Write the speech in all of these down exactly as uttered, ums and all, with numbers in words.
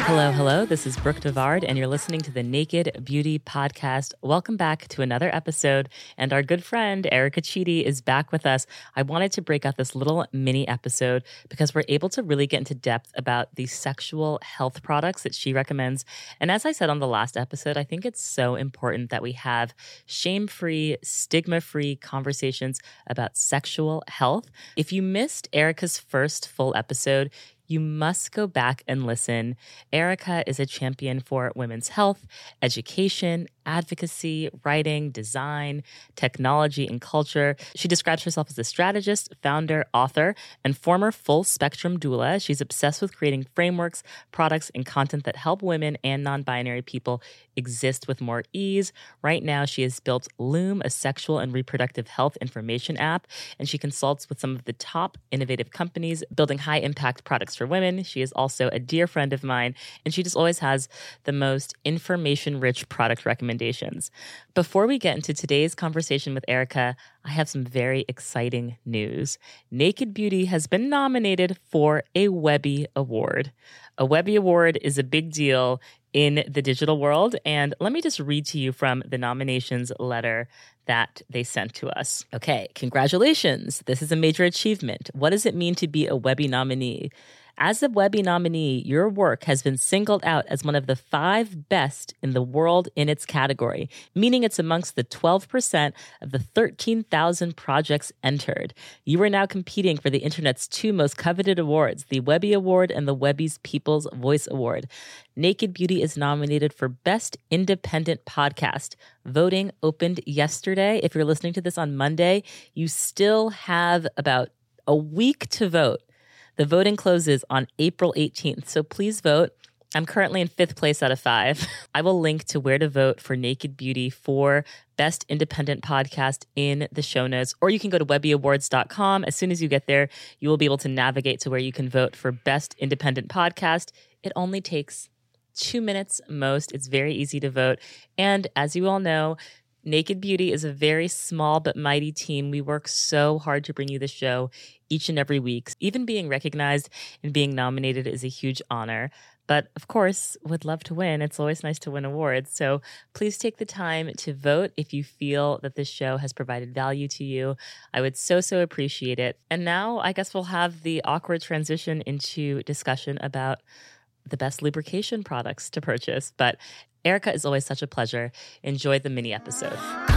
Hello, hello. This is Brooke Devard, and you're listening to the Naked Beauty Podcast. Welcome back to another episode, and our good friend Erica Chidi is back with us. I wanted to break out this little mini episode because we're able to really get into depth about the sexual health products that she recommends. And as I said on the last episode, I think it's so important that we have shame-free, stigma-free conversations about sexual health. If you missed Erica's first full episode, you must go back and listen. Erica is a champion for women's health, education, advocacy, writing, design, technology, and culture. She describes herself as a strategist, founder, author, and former full-spectrum doula. She's obsessed with creating frameworks, products, and content that help women and non-binary people exist with more ease. Right now, she has built Loom, a sexual and reproductive health information app, and she consults with some of the top innovative companies building high-impact products for women. She is also a dear friend of mine, and she just always has the most information-rich product recommendations. Before we get into today's conversation with Erica, I have some very exciting news. Naked Beauty has been nominated for a Webby Award. A Webby Award is a big deal in the digital world, and let me just read to you from the nominations letter that they sent to us. Okay, congratulations. This is a major achievement. What does it mean to be a Webby nominee? As a Webby nominee, your work has been singled out as one of the five best in the world in its category, meaning it's amongst the twelve percent of the thirteen thousand projects entered. You are now competing for the internet's two most coveted awards, the Webby Award and the Webby's People's Voice Award. Naked Beauty is nominated for Best Independent Podcast. Voting opened yesterday. If you're listening to this on Monday, you still have about a week to vote. The voting closes on April eighteenth, so please vote. I'm currently in fifth place out of five. I will link to where to vote for Naked Beauty for Best Independent Podcast in the show notes, or you can go to webby awards dot com. As soon as you get there, you will be able to navigate to where you can vote for Best Independent Podcast. It only takes two minutes most. It's very easy to vote. And as you all know, Naked Beauty is a very small but mighty team. We work so hard to bring you the show each and every week. Even being recognized and being nominated is a huge honor. But of course, would love to win. It's always nice to win awards. So please take the time to vote if you feel that this show has provided value to you. I would so, so appreciate it. And now I guess we'll have the awkward transition into discussion about the best lubrication products to purchase. But Erica is always such a pleasure. Enjoy the mini episode.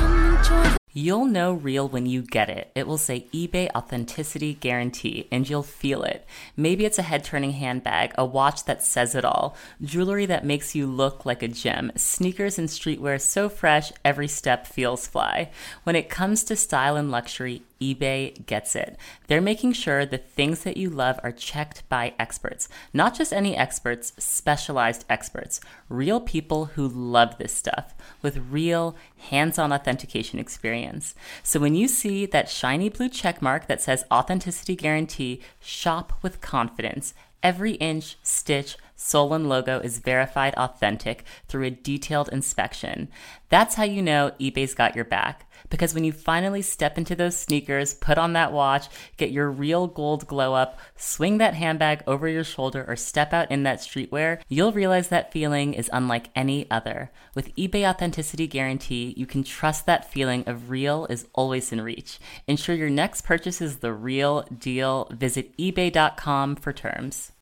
You'll know real when you get it. It will say eBay Authenticity Guarantee, and you'll feel it. Maybe it's a head-turning handbag, a watch that says it all, jewelry that makes you look like a gem, sneakers and streetwear so fresh, every step feels fly. When it comes to style and luxury, eBay gets it. They're making sure the things that you love are checked by experts. Not just any experts, specialized experts. Real people who love this stuff with real hands-on authentication experience. So when you see that shiny blue check mark that says Authenticity Guarantee, shop with confidence. Every inch, stitch, sole, and logo is verified authentic through a detailed inspection. That's how you know eBay's got your back. Because when you finally step into those sneakers, put on that watch, get your real gold glow up, swing that handbag over your shoulder, or step out in that streetwear, you'll realize that feeling is unlike any other. With eBay Authenticity Guarantee, you can trust that feeling of real is always in reach. Ensure your next purchase is the real deal. Visit ebay dot com for terms.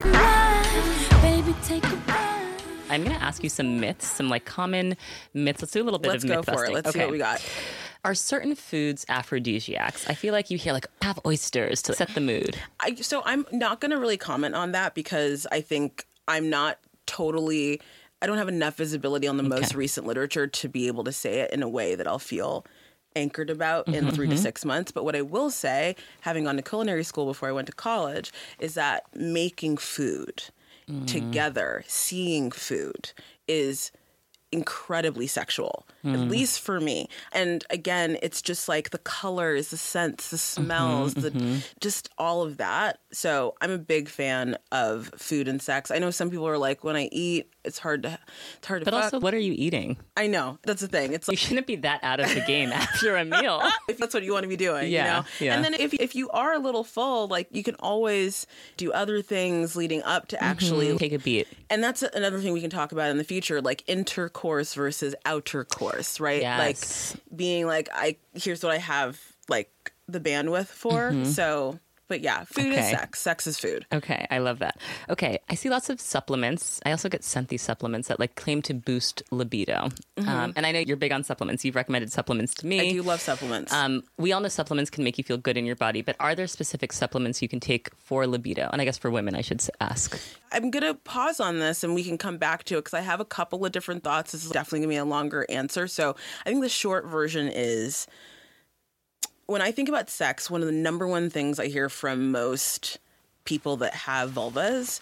Baby, take a I'm going to ask you some myths, some like common myths. Let's do a little bit Let's of myth busting. Let's go for it. Let's okay. see what we got. Are certain foods aphrodisiacs? I feel like you hear like, have oysters to set the mood. I, so I'm not going to really comment on that because I think I'm not totally, I don't have enough visibility on the okay. most recent literature to be able to say it in a way that I'll feel anchored about in mm-hmm, three mm-hmm. to six months. But what I will say, having gone to culinary school before I went to college, is that making food mm. together, seeing food is incredibly sexual, mm. at least for me. And again, it's just like the colors, the scents, the smells, mm-hmm, the mm-hmm. just all of that. So I'm a big fan of food and sex. I know some people are like, when I eat, it's hard to it's hard to But fuck. Also, what are you eating? I know. That's the thing. It's like, you shouldn't be that out of the game after a meal. If that's what you want to be doing, yeah, you know? Yeah. And then if if you are a little full, like you can always do other things leading up to actually mm-hmm. take a beat. And that's another thing we can talk about in the future, like intercourse versus outer course, right? Yes. Like being like, I here's what I have like the bandwidth for. Mm-hmm. So But yeah, food okay. is sex. Sex is food. Okay, I love that. Okay, I see lots of supplements. I also get sent these supplements that like claim to boost libido. Mm-hmm. Um, and I know you're big on supplements. You've recommended supplements to me. I do love supplements. Um, we all know supplements can make you feel good in your body, but are there specific supplements you can take for libido? And I guess for women, I should ask. I'm going to pause on this and we can come back to it because I have a couple of different thoughts. This is definitely going to be a longer answer. So I think the short version is, when I think about sex, one of the number one things I hear from most people that have vulvas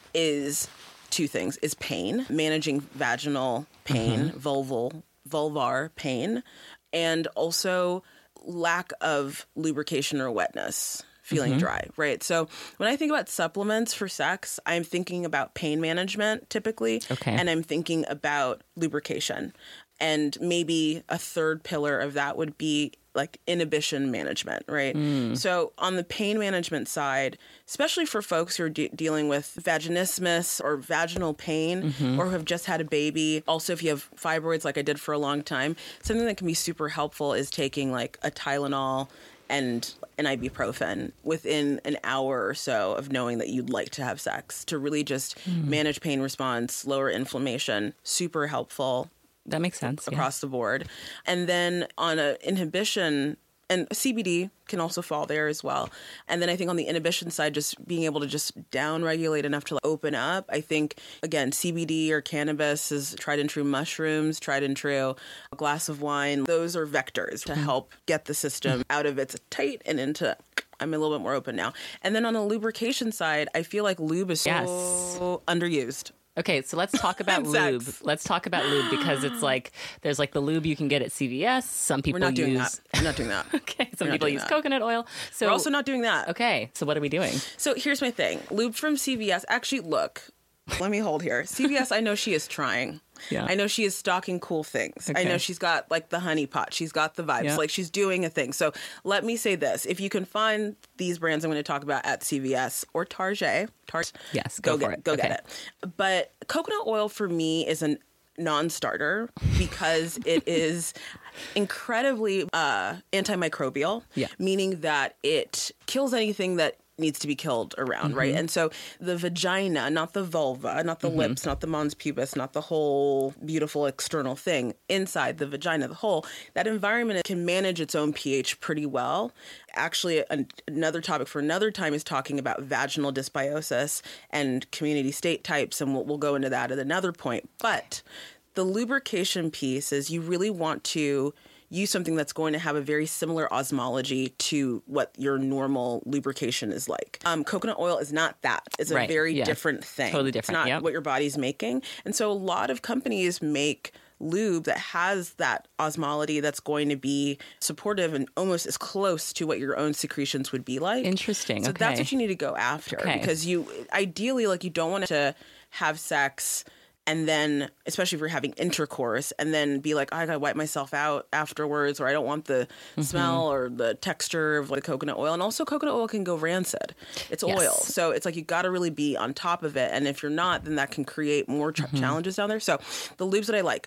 is two things, is pain, managing vaginal pain, mm-hmm. vulval, vulvar pain, and also lack of lubrication or wetness, feeling mm-hmm. dry, right? So when I think about supplements for sex, I'm thinking about pain management typically, okay. and I'm thinking about lubrication. And maybe a third pillar of that would be like inhibition management, right? Mm. So on the pain management side, especially for folks who are de- dealing with vaginismus or vaginal pain mm-hmm. or who have just had a baby, also if you have fibroids like I did for a long time, something that can be super helpful is taking like a Tylenol and an ibuprofen within an hour or so of knowing that you'd like to have sex to really just mm. manage pain response, lower inflammation, super helpful. That makes sense. Across yeah. the board. And then on a inhibition, and C B D can also fall there as well. And then I think on the inhibition side, just being able to just down regulate enough to open up. I think, again, C B D or cannabis is tried and true, mushrooms, tried and true, a glass of wine. Those are vectors to help get the system out of its tight and into, I'm a little bit more open now. And then on the lubrication side, I feel like lube is so yes. underused. Okay, so let's talk about lube. Let's talk about lube because it's like there's like the lube you can get at C V S. Some people We're not doing use. that. We're not doing that. Okay, some We're people use that. coconut oil. So we're also not doing that. Okay, so what are we doing? So here's my thing. Lube from C V S. Actually, look. Let me hold here. C V S. I know she is trying. Yeah. I know she is stocking cool things. Okay. I know she's got like the honey pot. She's got the vibes. Yeah. Like she's doing a thing. So let me say this. If you can find these brands I'm going to talk about at C V S or Target, Target, yes, go, go for get it. Go okay. get it. But coconut oil for me is a non-starter because it is incredibly uh, antimicrobial, yeah. meaning that it kills anything that needs to be killed around, mm-hmm. right? And so the vagina, not the vulva, not the mm-hmm. lips, not the mons pubis, not the whole beautiful external thing inside the vagina, the whole, that environment can manage its own pH pretty well. Actually, an, another topic for another time is talking about vaginal dysbiosis and community state types, and we'll, we'll go into that at another point. But the lubrication piece is you really want to use something that's going to have a very similar osmology to what your normal lubrication is like. Um, coconut oil is not that. It's a right. very yeah. different thing. Totally different. It's not yep. what your body's making. And so a lot of companies make lube that has that osmology that's going to be supportive and almost as close to what your own secretions would be like. Interesting. So okay. that's what you need to go after okay. because you ideally, like, you don't want to have sex and then, especially if you're having intercourse, and then be like, oh, I gotta wipe myself out afterwards, or I don't want the mm-hmm. smell or the texture of like coconut oil. And also coconut oil can go rancid. It's yes. oil. So it's like you gotta really be on top of it. And if you're not, then that can create more ch- mm-hmm. challenges down there. So the lubes that I like,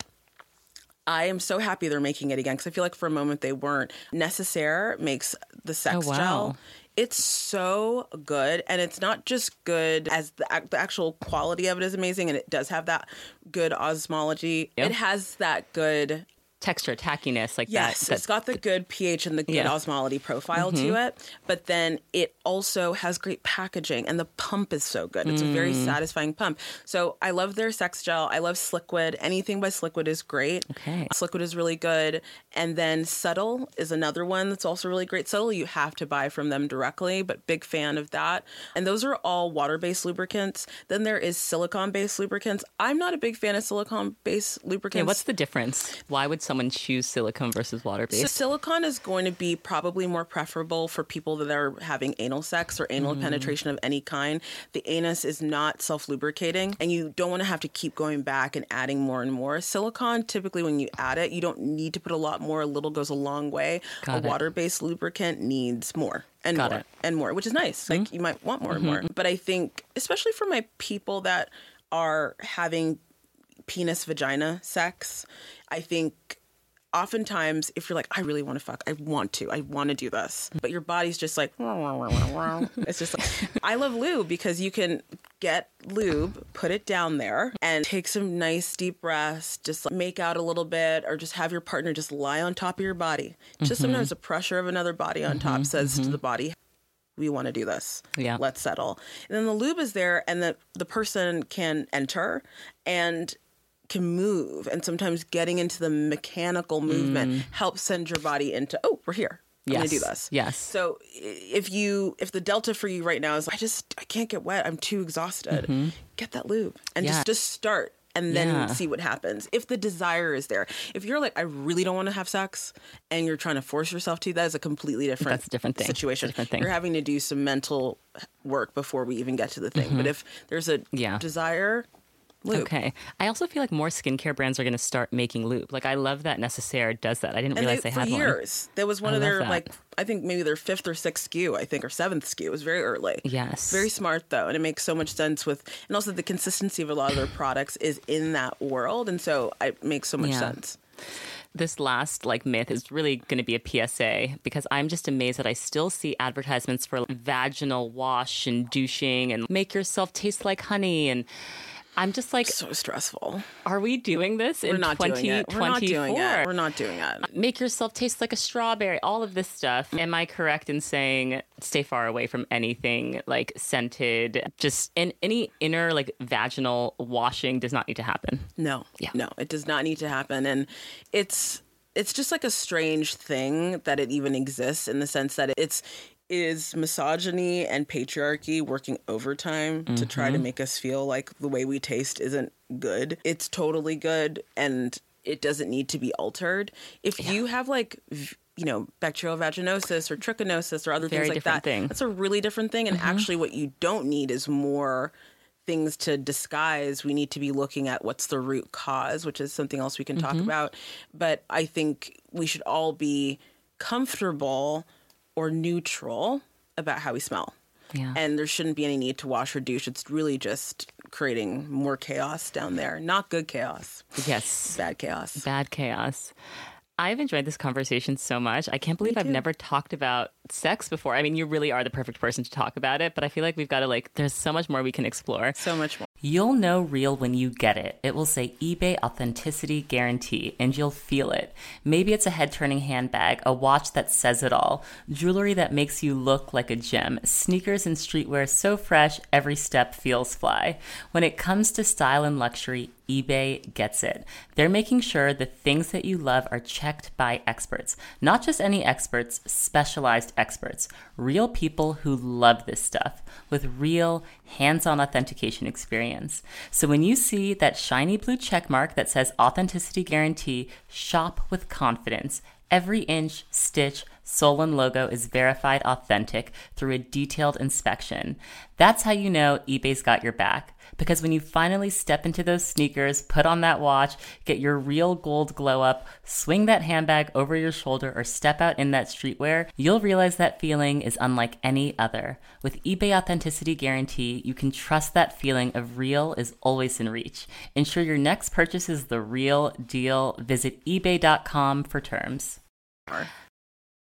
I am so happy they're making it again because I feel like for a moment they weren't. Necessaire makes the sex oh, wow. gel. It's so good, and it's not just good as the, the actual quality of it is amazing, and it does have that good osmology. Yep. It has that good texture, tackiness, like yes, that. Yes, it's got the good pH and the good yeah. osmolality profile mm-hmm. to it, but then it also has great packaging, and the pump is so good. It's mm. a very satisfying pump. So I love their sex gel. I love Sliquid. Anything by Sliquid is great. Okay. Sliquid is really good. And then Subtle is another one that's also really great. Subtle, you have to buy from them directly, but big fan of that. And those are all water-based lubricants. Then there is silicone-based lubricants. I'm not a big fan of silicone-based lubricants. Yeah, what's the difference? Why would someone choose silicone versus water-based? So silicone is going to be probably more preferable for people that are having anal sex or anal mm. penetration of any kind. The anus is not self-lubricating, and you don't want to have to keep going back and adding more and more. Silicone, typically when you add it, you don't need to put a lot more. A little goes a long way. Got a water-based lubricant needs more and Got more it. and more, which is nice. Mm-hmm. Like you might want more mm-hmm. and more. But I think, especially for my people that are having penis vagina sex, I think oftentimes if you're like, I really want to fuck, I want to, I want to do this, but your body's just like, it's just like, I love lube because you can get lube, put it down there and take some nice deep breaths, just like make out a little bit, or just have your partner just lie on top of your body. Mm-hmm. Just sometimes the pressure of another body on mm-hmm. top says mm-hmm. to the body, we want to do this. Yeah. Let's settle. And then the lube is there and the, the person can enter and can move, and sometimes getting into the mechanical movement mm. helps send your body into, oh, we're here. I'm yes. going to do this. Yes. So if you, if the delta for you right now is, I just, I can't get wet, I'm too exhausted, mm-hmm. get that lube and yeah. just, just start and then yeah. see what happens. If the desire is there. If you're like, I really don't want to have sex and you're trying to force yourself to, that is a completely different, That's a different thing. situation. Different thing. You're having to do some mental work before we even get to the thing. Mm-hmm. But if there's a yeah. desire, lube. Okay. I also feel like more skincare brands are going to start making lube. Like, I love that Necessaire does that. I didn't and realize they, they had for one. For years. That was one I of their, that. like, I think maybe their fifth or sixth S K U, I think, or seventh S K U. It was very early. Yes. Very smart, though. And it makes so much sense with, and also the consistency of a lot of their products is in that world. And so it makes so much yeah. sense. This last like myth is really going to be a P S A because I'm just amazed that I still see advertisements for vaginal wash and douching and make yourself taste like honey, and I'm just like, so stressful. Are we doing this We're in not twenty twenty-four? Doing it. We're not doing it. We're not doing it. Make yourself taste like a strawberry. All of this stuff. Am I correct in saying stay far away from anything like scented? Just in any inner like vaginal washing does not need to happen. No, yeah. no, it does not need to happen, and it's it's just like a strange thing that it even exists in the sense that it's. Is misogyny and patriarchy working overtime mm-hmm. to try to make us feel like the way we taste isn't good. It's totally good, and it doesn't need to be altered. If yeah. you have like, you know, bacterial vaginosis or trichinosis or other Very things like that, thing. That's a really different thing. And mm-hmm. actually what you don't need is more things to disguise. We need to be looking at what's the root cause, which is something else we can mm-hmm. talk about. But I think we should all be comfortable or neutral about how we smell. Yeah. And there shouldn't be any need to wash or douche. It's really just creating more chaos down there. Not good chaos. Yes. Bad chaos. Bad chaos. I've enjoyed this conversation so much. I can't believe I've never talked about sex before. I mean, you really are the perfect person to talk about it, but I feel like we've got to like, there's so much more we can explore. So much more. You'll know real when you get it. It will say eBay Authenticity Guarantee, and you'll feel it. Maybe it's a head-turning handbag, a watch that says it all, jewelry that makes you look like a gem, sneakers and streetwear so fresh, every step feels fly. When it comes to style and luxury, eBay gets it. They're making sure the things that you love are checked by experts. Not just any experts, specialized experts. Real people who love this stuff with real hands-on authentication experience. So when you see that shiny blue check mark that says Authenticity Guarantee, shop with confidence. Every inch, stitch, sole, and logo is verified authentic through a detailed inspection. That's how you know eBay's got your back. Because when you finally step into those sneakers, put on that watch, get your real gold glow up, swing that handbag over your shoulder, or step out in that streetwear, you'll realize that feeling is unlike any other. With eBay Authenticity Guarantee, you can trust that feeling of real is always in reach. Ensure your next purchase is the real deal. Visit ebay dot com for terms.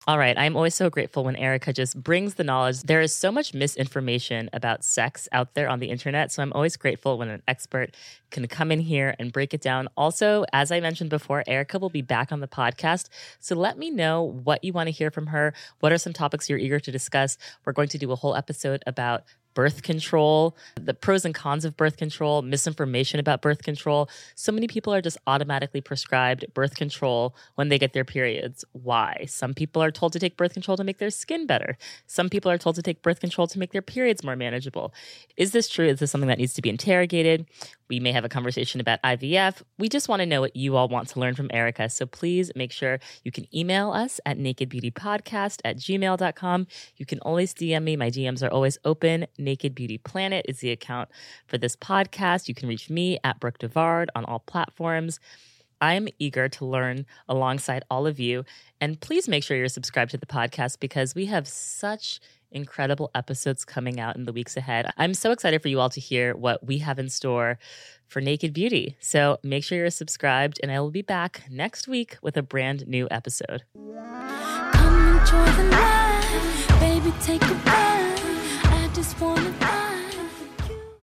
All right. I'm always so grateful when Erica just brings the knowledge. There is so much misinformation about sex out there on the internet. So I'm always grateful when an expert can come in here and break it down. Also, as I mentioned before, Erica will be back on the podcast. So let me know what you want to hear from her. What are some topics you're eager to discuss? We're going to do a whole episode about birth control, the pros and cons of birth control, misinformation about birth control. So many people are just automatically prescribed birth control when they get their periods. Why? Some people are told to take birth control to make their skin better. Some people are told to take birth control to make their periods more manageable. Is this true? Is this something that needs to be interrogated? We may have a conversation about I V F. We just want to know what you all want to learn from Erica. So please make sure you can email us at nakedbeautypodcast at gmail dot com. You can always D M me. My D Ms are always open. Naked Beauty Planet is the account for this podcast. You can reach me at Brooke Devard on all platforms. I'm eager to learn alongside all of you. And please make sure you're subscribed to the podcast because we have such incredible episodes coming out in the weeks ahead. I'm so excited for you all to hear what we have in store for Naked Beauty. So make sure you're subscribed, and I will be back next week with a brand new episode. Come enjoy the life, baby, take a breath. I just want to dive with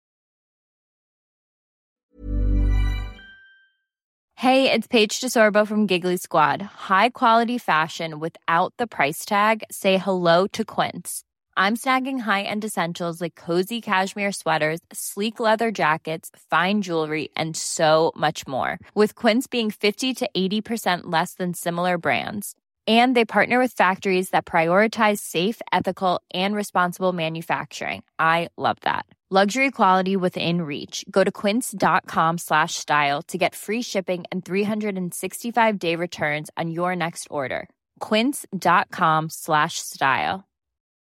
you. Hey, it's Paige DeSorbo from Giggly Squad. High quality fashion without the price tag. Say hello to Quince. I'm snagging high-end essentials like cozy cashmere sweaters, sleek leather jackets, fine jewelry, and so much more. With Quince being fifty to eighty percent less than similar brands. And they partner with factories that prioritize safe, ethical, and responsible manufacturing. I love that. Luxury quality within reach. Go to quince.com slash style to get free shipping and three sixty-five day returns on your next order. Quince.com slash style.